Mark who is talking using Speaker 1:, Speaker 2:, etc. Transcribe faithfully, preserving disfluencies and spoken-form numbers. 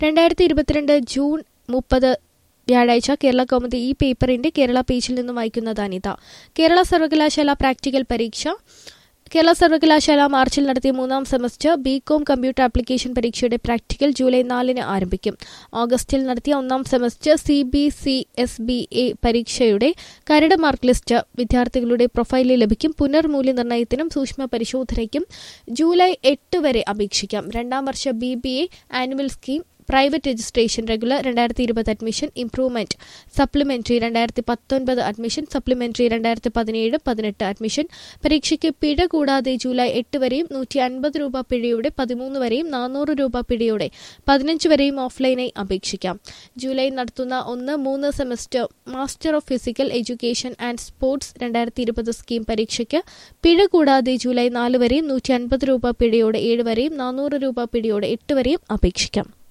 Speaker 1: രണ്ടായിരത്തി ഇരുപത്തിരണ്ട് ജൂൺ മുപ്പത് വ്യാഴാഴ്ച കേരള കൗമുദി ഈ പേപ്പറിന്റെ കേരള പേജിൽ നിന്നും വായിക്കുന്നത് അനിത. കേരള സർവകലാശാല പ്രാക്ടിക്കൽ പരീക്ഷ. കേരള സർവകലാശാല മാർച്ചിൽ നടത്തിയ മൂന്നാം semester B com computer application പരീക്ഷയുടെ പ്രാക്ടിക്കൽ ജൂലൈ നാലിന് ആരംഭിക്കും. ഓഗസ്റ്റിൽ നടത്തിയ ഒന്നാം semester C B C S B A പരീക്ഷയുടെ കരട് മാർക്ക് ലിസ്റ്റ് വിദ്യാർത്ഥികളുടെ പ്രൊഫൈലിൽ ലഭിക്കും. പുനർമൂല്യനിർണ്ണയത്തിനും സൂക്ഷ്മ പരിശോധനയ്ക്കും ജൂലൈ എട്ട് വരെ അപേക്ഷിക്കാം. രണ്ടാം വർഷ B B A annual scheme, private registration, regular രണ്ടായിരത്തി ഇരുപത് അഡ്മിഷൻ, ഇംപ്രൂവ്മെന്റ്, സപ്ലിമെന്ററി രണ്ടായിരത്തി പത്തൊൻപത് അഡ്മിഷൻ, സപ്ലിമെന്ററി രണ്ടായിരത്തി പതിനേഴ് പതിനെട്ട് അഡ്മിഷൻ പരീക്ഷയ്ക്ക് പിഴ കൂടാതെ ജൂലൈ എട്ട് വരെയും നൂറ്റി അൻപത് രൂപ പിഴയോടെ പതിമൂന്ന് വരെയും നാനൂറ് രൂപ പിഴയോടെ പതിനഞ്ച് വരെയും ഓഫ്ലൈനായി അപേക്ഷിക്കാം. ജൂലൈ നടത്തുന്ന ഒന്ന് മൂന്ന് semester master of physical education and sports രണ്ടായിരത്തി ഇരുപത് സ്കീം പരീക്ഷയ്ക്ക് പിഴ കൂടാതെ ജൂലൈ നാല് വരെയും നൂറ്റി അൻപത് രൂപ പിഴയോടെ ഏഴ് വരെയും നാനൂറ് രൂപ പിഴയോടെ എട്ട് വരെയും അപേക്ഷിക്കാം.